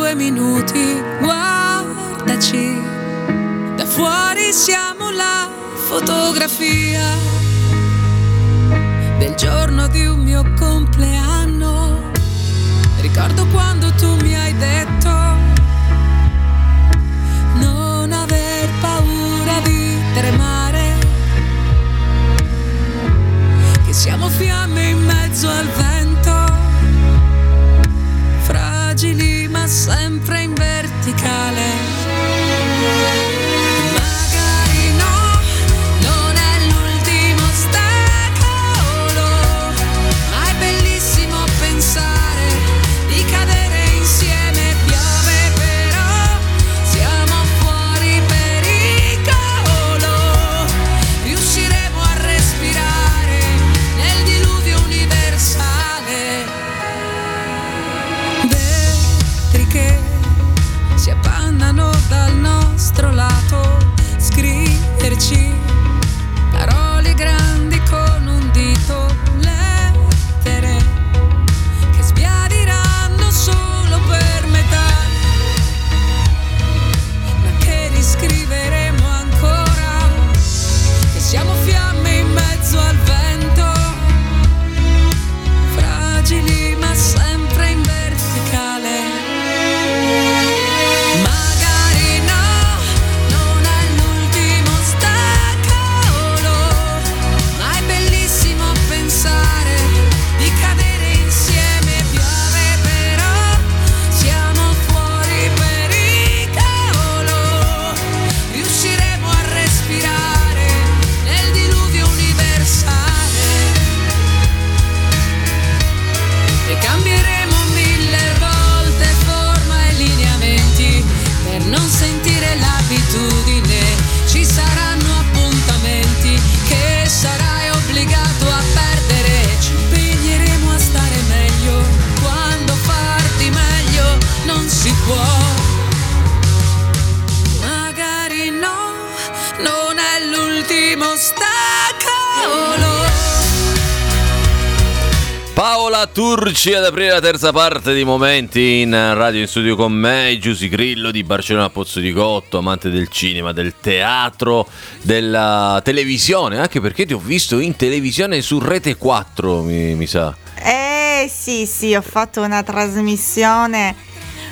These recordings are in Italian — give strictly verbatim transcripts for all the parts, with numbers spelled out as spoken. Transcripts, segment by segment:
due minuti, guardaci, da fuori siamo la fotografia del giorno di un mio compleanno. Ricordo quando tu mi hai detto non aver paura di tremare, che siamo fiamme in mezzo al vento, fragili ma sempre in verticale. Dal nostro lato, scriverci parole grandi con un dito, lettere che sbiadiranno solo per metà, ma che riscriveremo ancora, che siamo fiamme in mezzo al vento, fragili ma sempre in verticale. Ci saranno appuntamenti che sarai obbligato a perdere. Ci impegneremo a stare meglio quando farti meglio non si può. Magari no, non è l'ultimo staccolo. Paola Turci ad aprire la terza parte di Momenti in radio, in studio con me Giusy Grillo di Barcellona Pozzo di Gotto, amante del cinema, del teatro, della televisione, anche perché ti ho visto in televisione su Rete quattro, mi, mi sa. Eh sì sì, ho fatto una trasmissione,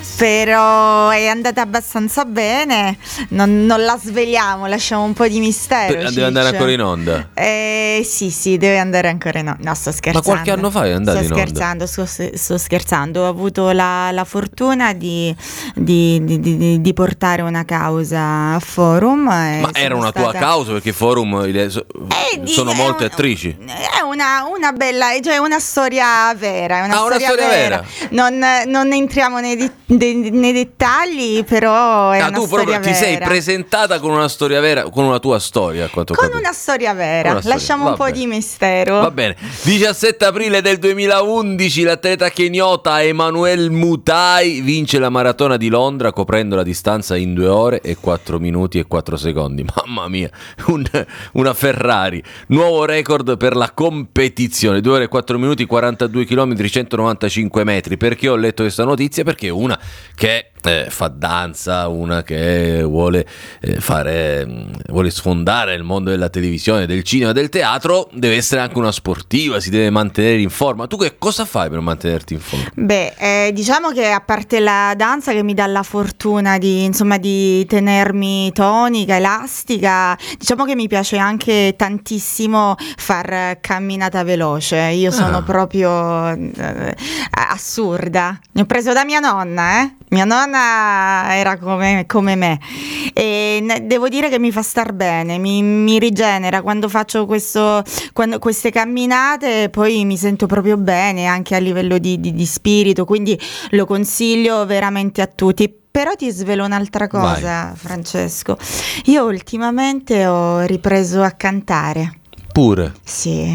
però è andata abbastanza bene, non, non la sveliamo, lasciamo un po' di mistero. Per, deve andare ancora in onda? Eh sì sì, deve andare ancora in onda. No, sto scherzando. Ma qualche anno fa è andata in onda? Sto scherzando, sto, sto scherzando. Ho avuto la, la fortuna di, di, di, di, di portare una causa a Forum. Ma era una stata... tua causa, perché Forum eh, sono molte un, attrici. È una, una bella, cioè una storia vera. È una, ah, storia, una storia vera. vera. Non, non entriamo nei dettagli. nei dettagli, però è ah, una tu storia proprio vera. Ti sei presentata con una storia vera, con una tua storia, a quanto con capito. Una storia vera, una lasciamo storia. un Va po' bene. di mistero. Va bene. diciassette aprile del duemilaundici l'atleta keniota Emmanuel Mutai vince la maratona di Londra coprendo la distanza in due ore e quattro minuti e quattro secondi. Mamma mia, un, una Ferrari, nuovo record per la competizione, due ore e quattro minuti, quarantadue chilometri, centonovantacinque metri. Perché ho letto questa notizia? Perché una che Eh, fa danza, una che vuole eh, fare vuole sfondare il mondo della televisione, del cinema, del teatro, deve essere anche una sportiva, si deve mantenere in forma. Tu che cosa fai per mantenerti in forma? Beh, eh, diciamo che a parte la danza che mi dà la fortuna di insomma di tenermi tonica, elastica, diciamo che mi piace anche tantissimo far camminata veloce. Io sono ah. proprio eh, assurda. Ne ho preso da mia nonna, eh? Mia nonna era come, come me e ne, devo dire che mi fa star bene, mi, mi rigenera quando faccio questo, quando, queste camminate, poi mi sento proprio bene anche a livello di, di, di spirito, quindi lo consiglio veramente a tutti. Però ti svelo un'altra cosa, vai. Francesco, io ultimamente ho ripreso a cantare. Pure? Sì.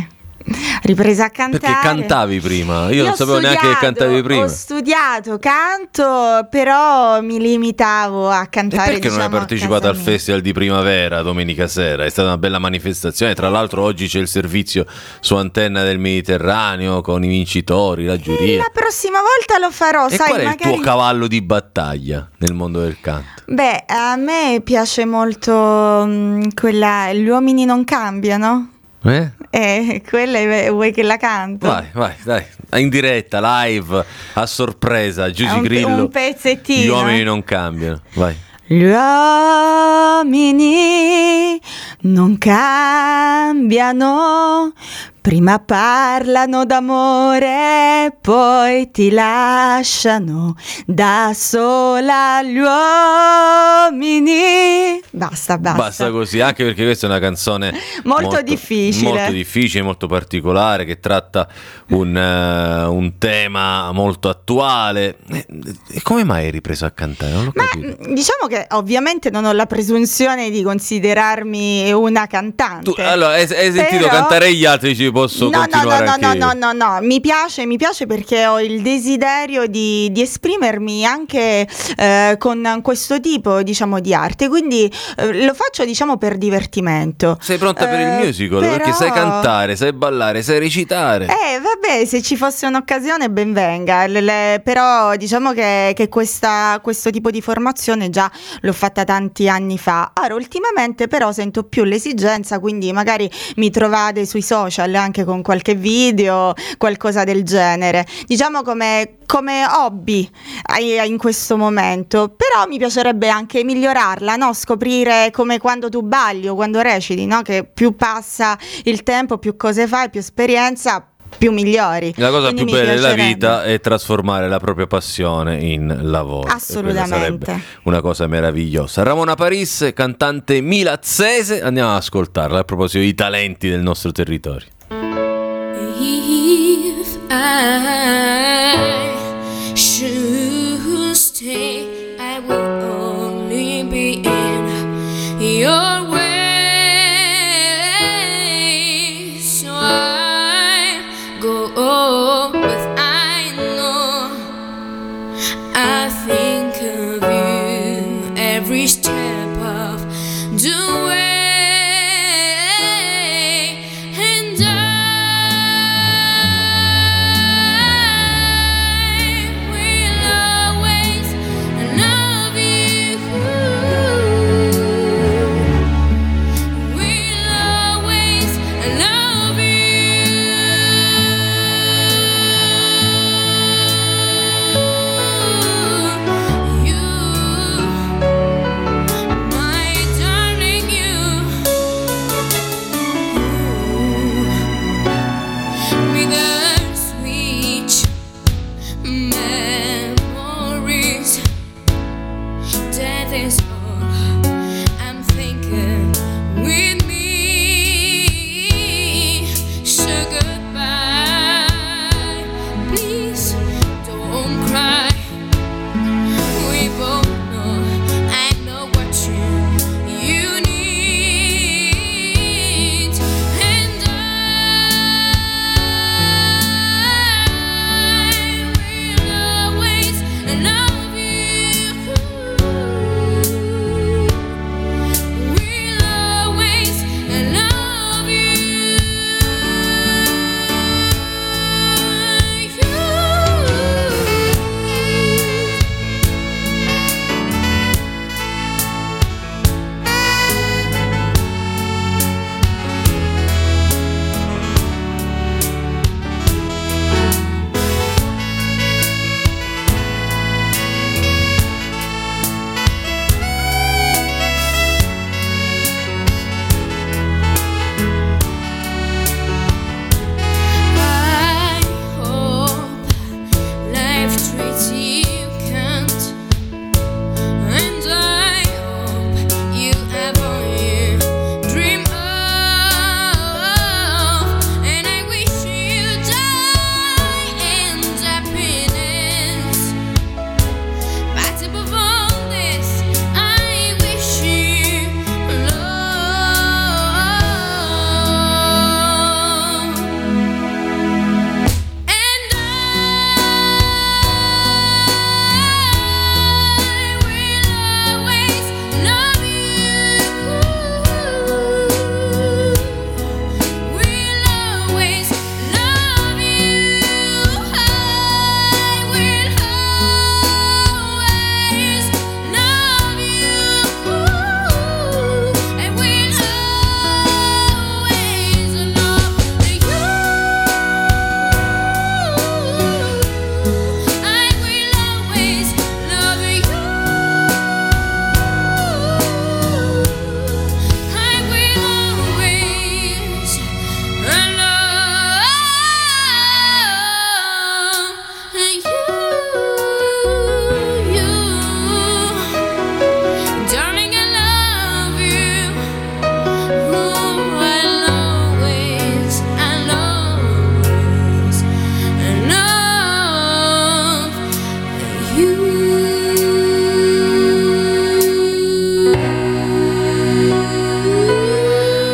ripresa a cantare. Perché cantavi prima? Io, Io non ho sapevo neanche che studiato, cantavi prima. Ho studiato canto, però mi limitavo a E cantare. perché non hai diciamo, a partecipato casa al mia. festival di primavera domenica sera? È stata una bella manifestazione. Tra l'altro oggi c'è il servizio su Antenna del Mediterraneo con i vincitori, la giuria. La prossima volta lo farò, E sai, qual è magari... il tuo cavallo di battaglia nel mondo del canto? Beh, a me piace molto mh, quella Gli uomini non cambiano. Eh? Eh, quella è- vuoi che la canto? Vai, vai, dai. In diretta, live, a sorpresa, È Giusy un, Grillo. un pezzettino. Gli uomini non cambiano. Vai. Gli uomini non cambiano, prima parlano d'amore, poi ti lasciano da sola gli uomini. Basta, basta. Basta così, anche perché questa è una canzone Molto difficile. molto difficile, molto particolare, che tratta un, eh, un tema molto attuale. E, e come mai hai ripreso a cantare? Non l'ho Ma capito. mh, diciamo che ovviamente non ho la presunzione di considerarmi una cantante. Tu, allora, hai, hai sentito però- cantare gli altri, ci posso No, no, no, continuare no, anche no, io. no, no, no, mi piace, mi piace perché ho il desiderio di, di esprimermi anche eh, con questo tipo, diciamo, di arte, quindi eh, lo faccio, diciamo, per divertimento. Sei pronta per il Eh, musical? però- Perché sai cantare, sai ballare, sai recitare. Eh, vabbè, se ci fosse un'occasione ben venga, Le- le- però diciamo che, che questa, questo tipo di formazione già l'ho fatta tanti anni fa. Ora, ultimamente però sento più l'esigenza, quindi magari mi trovate sui social anche con qualche video, qualcosa del genere. Diciamo come, come hobby eh, in questo momento, però mi piacerebbe anche migliorarla, no? Scoprire come quando tu balli o quando reciti, no? Che più passa il tempo, più cose fai, più esperienza, più migliori. La cosa Quindi più mi bella della piacerebbe. vita è trasformare la propria passione in lavoro. E Assolutamente. quella sarebbe una cosa meravigliosa. Ramona Paris, cantante milazzese, andiamo ad ascoltarla a proposito dei talenti del nostro territorio. If I should stay, I will only be in your way. So I go, but I know I think of you every step of the way. And I will always love you. Will always love you. You, my darling, you.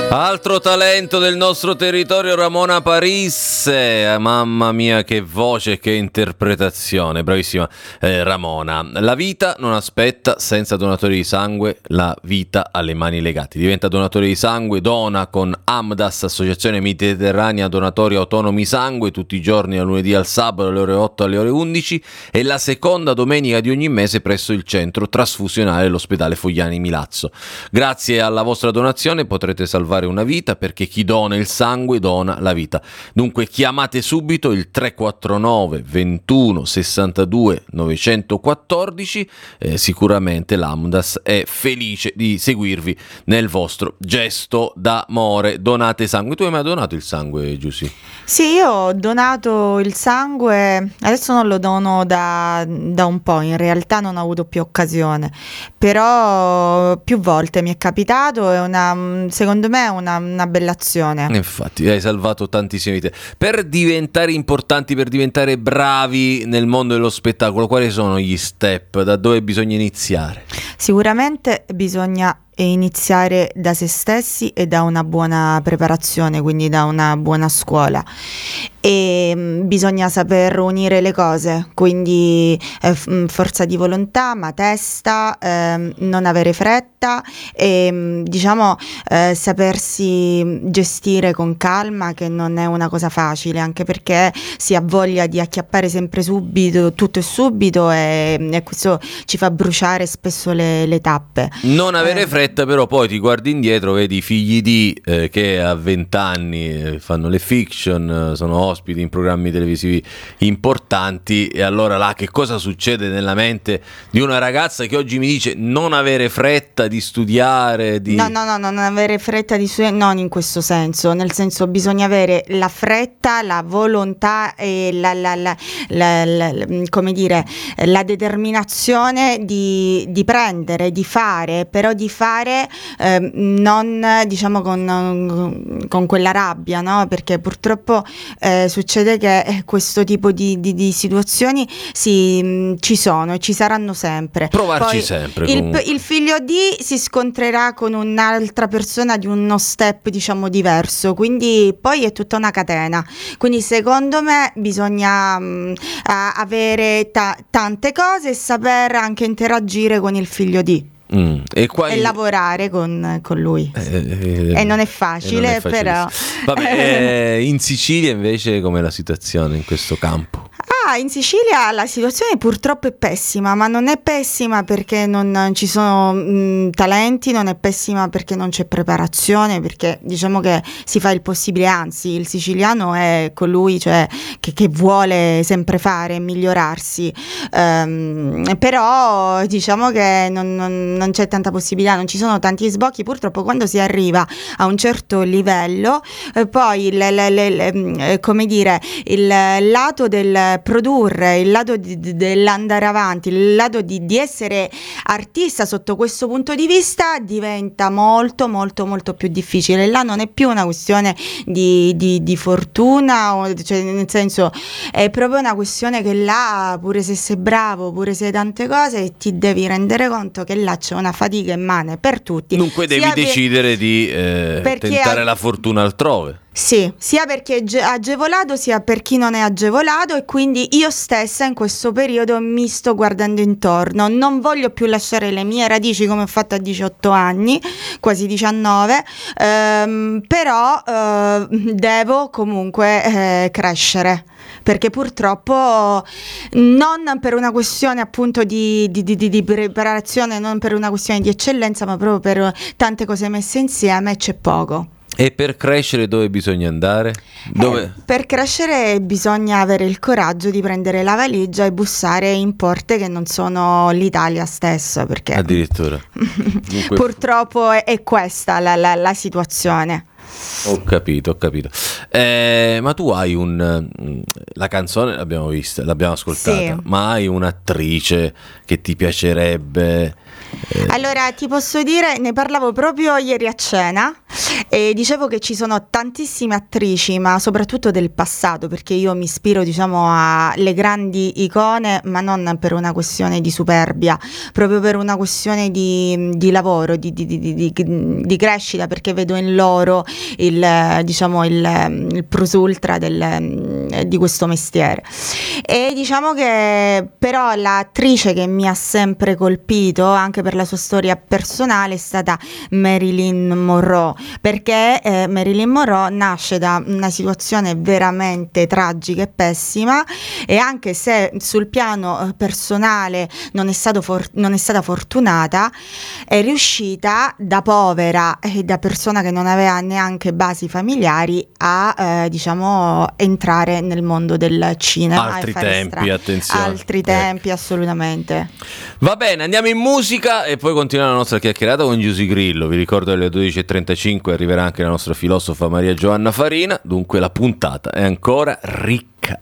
Altro talento del nostro territorio, Ramona Parisse. Mamma mia, che voce, che interpretazione, bravissima eh, Ramona. La vita non aspetta, senza donatori di sangue la vita alle mani legate. Diventa donatore di sangue, dona con AMDAS, Associazione Mediterranea Donatori Autonomi Sangue, tutti i giorni dal lunedì al sabato alle ore otto alle ore undici e la seconda domenica di ogni mese presso il centro trasfusionale dell'ospedale Fogliani Milazzo. Grazie alla vostra donazione potrete salvare una vita, perché chi dona il sangue dona la vita. Dunque chiamate subito il tre quattro nove ventuno sessantadue novecentoquattordici, eh, sicuramente l'AMDAS è felice di seguirvi nel vostro gesto d'amore. Donate sangue. Tu hai mai donato il sangue, Giussi? Sì, io ho donato il sangue, adesso non lo dono da, da un po', in realtà non ho avuto più occasione, però più volte mi è capitato, è una, secondo me è una, una bella azione. Infatti hai salvato tantissime vite. Per diventare importanti, per diventare bravi nel mondo dello spettacolo, quali sono gli step? Da dove bisogna iniziare? Sicuramente bisogna iniziare da se stessi e da una buona preparazione, quindi da una buona scuola, e mh, bisogna saper unire le cose, quindi eh, f- forza di volontà, ma testa, ehm, non avere fretta e mh, diciamo eh, sapersi gestire con calma, che non è una cosa facile, anche perché si ha voglia di acchiappare sempre subito, tutto e subito, e, e questo ci fa bruciare spesso le, le tappe. Non avere Eh, fretta, però poi ti guardi indietro, vedi i figli di eh, che a vent'anni eh, fanno le fiction, eh, sono ospiti in programmi televisivi importanti, e allora là che cosa succede nella mente di una ragazza che oggi mi dice non avere fretta di studiare, di... No, no, no, non avere fretta di studiare, non in questo senso, nel senso bisogna avere la fretta, la volontà e la, la, la, la, la, la- come dire, la determinazione di, di prendere, di fare, però di fare eh, non diciamo con, con quella rabbia, no? Perché purtroppo eh, succede che eh, questo tipo di, di, di situazioni si, mh, ci sono e ci saranno sempre. Provarci Poi sempre, il, comunque. il figlio di si scontrerà con un'altra persona di uno step diciamo diverso, quindi poi è tutta una catena, quindi secondo me bisogna mh, a- avere ta- tante cose e saper anche interagire con il figlio di Mm. E, qua e in- lavorare con, con lui. Eh, eh, E non è e facile, non è però. facilissimo. Vabbè, eh, in Sicilia invece com'è la situazione in questo campo? Ah, in Sicilia la situazione purtroppo è pessima, ma non è pessima perché non ci sono mh, talenti, non è pessima perché non c'è preparazione, perché diciamo che si fa il possibile, anzi il siciliano è colui, cioè, che, che vuole sempre fare e migliorarsi. Ehm, però diciamo che non, non- non c'è tanta possibilità, non ci sono tanti sbocchi, purtroppo quando si arriva a un certo livello, eh, poi il, le- le- le- eh, come dire, il lato del produrre, il lato di- di- dell'andare avanti, il lato di, di essere artista sotto questo punto di vista diventa molto molto molto più difficile. Là non è più una questione di, di- di fortuna, o- cioè, nel senso è proprio una questione che là, pure se sei bravo, pure se hai tante cose, ti devi rendere conto che là c'è una fatica immane per tutti. Dunque devi Sia per- decidere di eh, perché tentare ha- la fortuna altrove. Sì, sia perché è ge- agevolato sia per chi non è agevolato, e quindi io stessa in questo periodo mi sto guardando intorno, non voglio più lasciare le mie radici come ho fatto a diciotto anni, quasi diciannove, ehm, però eh, devo comunque eh, crescere. Perché purtroppo non per una questione appunto di, di- di- di- di preparazione, non per una questione di eccellenza, ma proprio per tante cose messe insieme c'è poco. E per crescere dove bisogna andare? Dove... Eh, per crescere bisogna avere il coraggio di prendere la valigia e bussare in porte che non sono l'Italia stessa, perché Addirittura. Dunque- purtroppo è, è questa la, la- la situazione. Ho capito, ho capito. Eh, ma tu hai un... mm, la canzone l'abbiamo vista, l'abbiamo ascoltata, Sì. ma hai un'attrice che ti piacerebbe? Eh, Allora ti posso dire, ne parlavo proprio ieri a cena, E dicevo che ci sono tantissime attrici, ma soprattutto del passato, perché io mi ispiro, diciamo, alle grandi icone, ma non per una questione di superbia, proprio per una questione di, di lavoro, di, di, di, di, di crescita, perché vedo in loro il, diciamo, il, il plus ultra del, di questo mestiere. E diciamo che però l'attrice che mi ha sempre colpito, anche per la sua storia personale, è stata Marilyn Monroe, perché eh, Marilyn Monroe nasce da una situazione veramente tragica e pessima, e anche se sul piano personale non è, stato for- non è stata fortunata, è riuscita da povera e da persona che non aveva neanche basi familiari a eh, diciamo entrare nel mondo del cinema. Altri e fare tempi, stra- attenzione. Altri tempi, ecco. Assolutamente. Va bene, andiamo in musica e poi continuiamo la nostra chiacchierata con Giusy Grillo. Vi ricordo che alle dodici e trentacinque arriverà anche la nostra filosofa Maria Giovanna Farina, dunque la puntata è ancora ricca.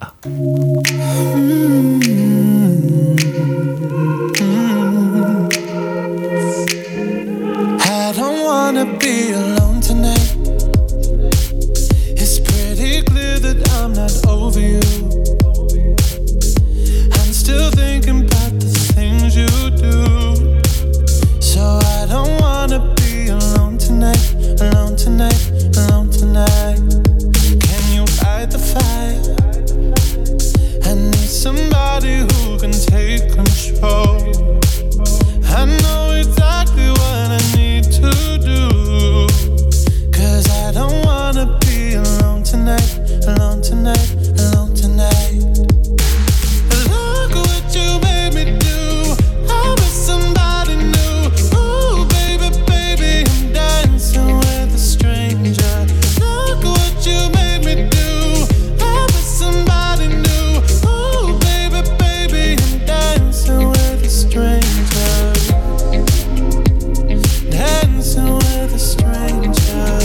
I don't wanna be alone tonight. It's pretty clear that I'm not over you. I'm still thinking about the things you do. So I don't wanna be alone tonight, alone tonight, alone tonight. Can you fight the fire? I need somebody who can take control. I know exactly what I need to do, 'cause I don't wanna be alone tonight, alone tonight, alone tonight. Look what you made me do. I was somebody new. Ooh, baby, baby, I'm dancing with a stranger. Look what you made me do. I was somebody new. Ooh, baby, baby, I'm dancing with a stranger. Dancing with a stranger.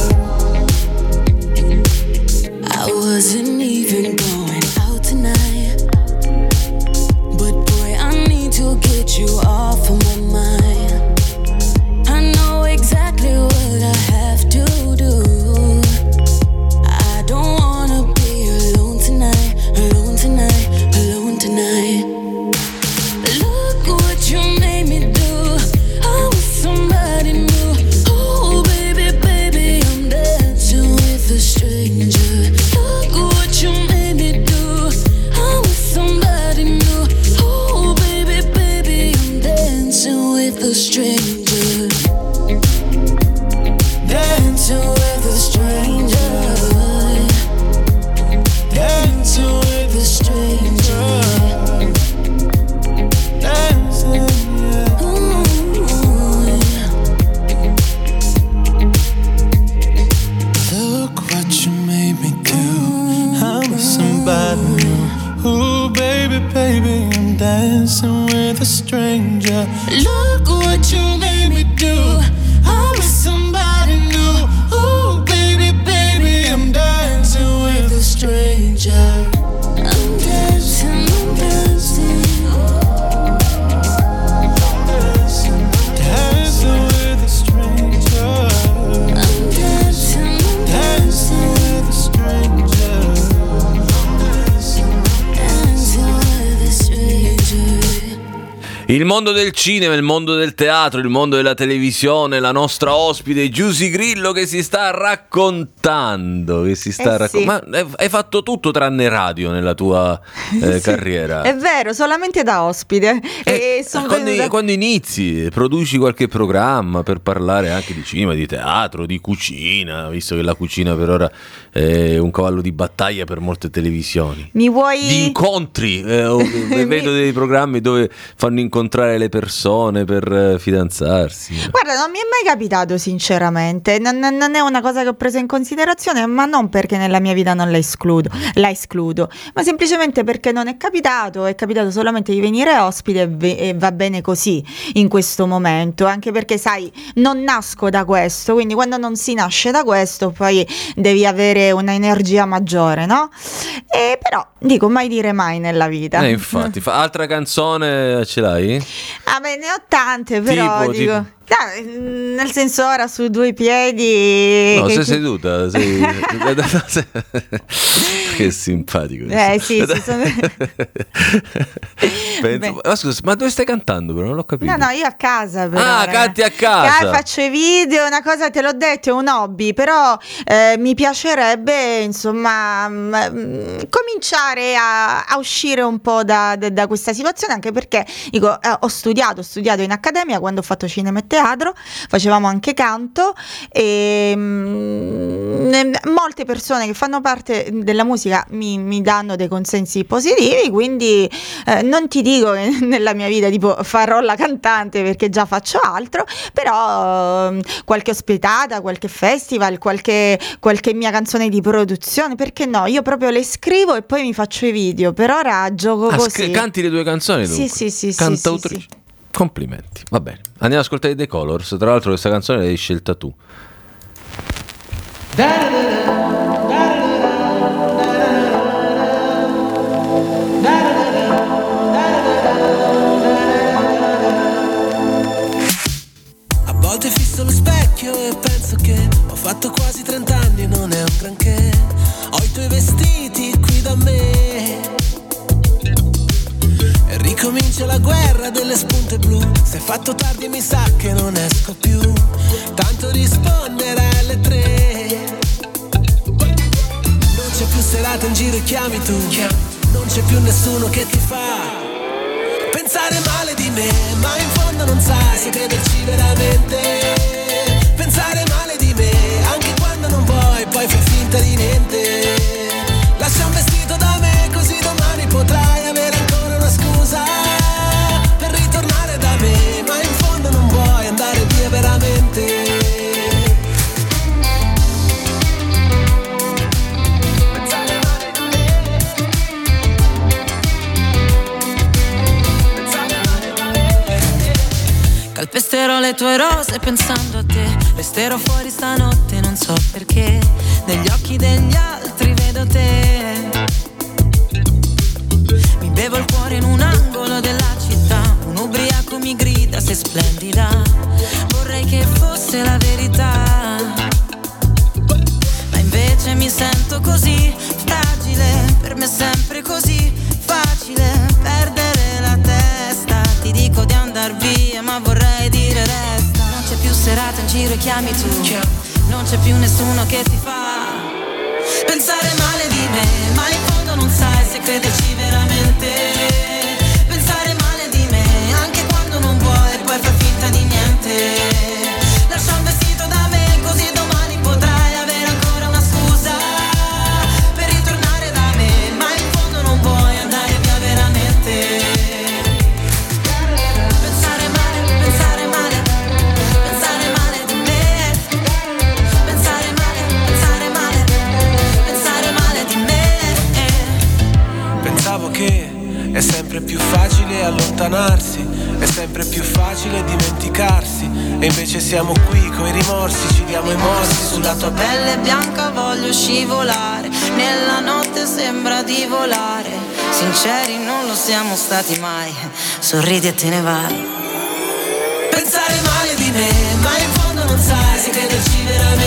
I wasn't even going out tonight, but boy, I need to get you off of my mind. I know exactly what I have to do. I don't wanna be alone tonight, alone tonight, alone tonight. Look what you made me do. I was somebody new. Oh baby, baby, I'm dancing with a stranger. Look what you made me do. I was somebody new. Oh baby, baby, I'm dancing with a stranger. Dancing with a stranger. Dancing with a stranger. Dancing, yeah. Ooh, yeah. Look what you made me do. I'm with somebody new. Ooh, baby, baby, I'm dancing with a stranger. Look what you made me do. I'm with somebody new. Ooh, baby, baby, I'm dancing with a stranger. I'm dancing, I'm dancing. Dancing with a stranger. I'm dancing, I'm Dancing with a stranger. dancing with a stranger. Il mondo del cinema, il mondo del teatro, il mondo della televisione, la nostra ospite Giusy Grillo che si sta raccontando, che si sta Eh racco- sì. Ma hai hai fatto tutto tranne radio nella tua eh, Sì, carriera. è vero, solamente da ospite. Eh, E son quando, venuta- quando inizi, produci qualche programma per parlare anche di cinema, di teatro, di cucina, visto che la cucina per ora è un cavallo di battaglia per molte televisioni. Mi vuoi... Di incontri, eh, o- vedo dei programmi dove fanno incontrare le persone per eh, fidanzarsi. Guarda, non mi è mai capitato sinceramente, non, non- non è una cosa che ho preso in considerazione, ma non perché nella mia vita non la escludo, la escludo, ma semplicemente perché non è capitato, è capitato solamente di venire ospite e, ve- e va bene così in questo momento, anche perché sai, non nasco da questo, quindi quando non si nasce da questo poi devi avere una energia maggiore, no? E però, dico, mai dire mai nella vita. Eh, infatti, fa- altra canzone ce l'hai? Ah beh, ne ho tante, però Tipo, dico... tipo- Dai, nel senso, ora su due piedi. No, che sei ti- seduta, sei... Che simpatico. Eh sì, sì, sono... Penso... Beh. Ma scusa, ma dove stai cantando però? Non l'ho capito. No, no, io a casa però. Ah, ragazzi. canti a casa. Dai, faccio i video, una cosa, te l'ho detto, è un hobby, però eh, mi piacerebbe, insomma, mm, mm, cominciare a, a uscire un po' da, da- da questa situazione, anche perché, dico, eh, ho studiato, ho studiato in accademia quando ho fatto cinema e teatro, facevamo anche canto e mm, molte persone che fanno parte della musica mi, mi danno dei consensi positivi, quindi eh, non ti dico che nella mia vita tipo farò la cantante perché già faccio altro, però ehm, qualche ospitata, qualche festival, qualche, qualche mia canzone di produzione, perché no? Io proprio le scrivo e poi mi faccio i video, per ora gioco Ah, così. sc- canti le tue canzoni Sì, dunque? sì, sì, sì, Cantautrice. sì, sì. Complimenti. Va bene. Andiamo ad ascoltare i The Colors. Tra l'altro questa canzone l'hai scelta tu. A volte fisso lo specchio e penso che ho fatto quasi trent'anni e non è un granché. Ho i tuoi vestiti qui da me e ricomincia la guerra delle spunte blu. Se è fatto tardi mi sa che non esco più, tanto rispondere alle tre. Non c'è più serata in giro e chiami tu, non c'è più nessuno che ti fa pensare male di me, ma in fondo non sai se crederci veramente. Pensare male di me, anche quando non vuoi, poi fai finta di niente. Lascia un vestito da me, così domani potrai avere ancora una scusa per ritornare da me, ma in fondo non vuoi andare via veramente. Calpesterò le tue rose pensando a te, resterò fuori stanotte, non so perché, negli occhi degli altri vedo te. Mi bevo il cuore in un angolo della città, un ubriaco mi grida sei splendida, vorrei che fosse la verità, ma invece mi sento così fragile, per me è sempre così facile perdere la testa. Ti dico di andar via ma vorrei dire resta. Non c'è più serata in giro e chiami tu, non c'è più nessuno che ti fa pensare male di me, ma in fondo non sai se crederci veramente. Pensare male di me, anche quando non vuoi, poi fai finta di niente. Lascia un vestito da me, così domani potrai avere ancora una scusa per ritornare da me, ma in fondo non vuoi andare via veramente. Pensare male, pensare male, pensare male di me. Pensare male, pensare male, pensare male di me. Pensavo che è sempre più facile allontanarsi, è sempre più facile dimenticarsi, e invece siamo qui coi rimorsi, ci diamo i morsi sulla tua pelle. Pelle bianca voglio scivolare, nella notte sembra di volare. Sinceri non lo siamo stati mai, sorridi e te ne vai. Pensare male di me, ma in fondo non sai se crederci veramente.